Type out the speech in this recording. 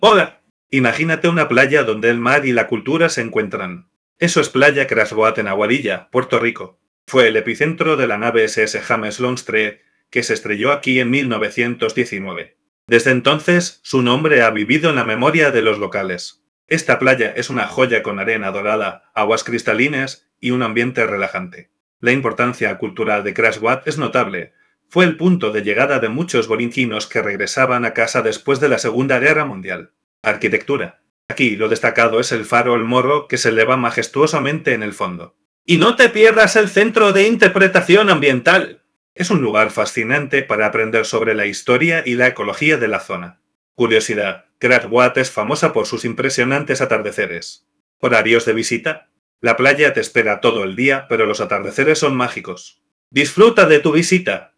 Hola. Imagínate una playa donde el mar y la cultura se encuentran. Eso es Playa Crasboat en Aguadilla, Puerto Rico. Fue el epicentro de la nave SS James Longstreet, que se estrelló aquí en 1919. Desde entonces, su nombre ha vivido en la memoria de los locales. Esta playa es una joya con arena dorada, aguas cristalinas y un ambiente relajante. La importancia cultural de Crasboat es notable. Fue el punto de llegada de muchos borinquinos que regresaban a casa después de la Segunda Guerra Mundial. Arquitectura. Aquí lo destacado es el faro El Morro, que se eleva majestuosamente en el fondo. Y no te pierdas el Centro de Interpretación Ambiental. Es un lugar fascinante para aprender sobre la historia y la ecología de la zona. Curiosidad: Crasboat es famosa por sus impresionantes atardeceres. Horarios de visita. La playa te espera todo el día, pero los atardeceres son mágicos. Disfruta de tu visita.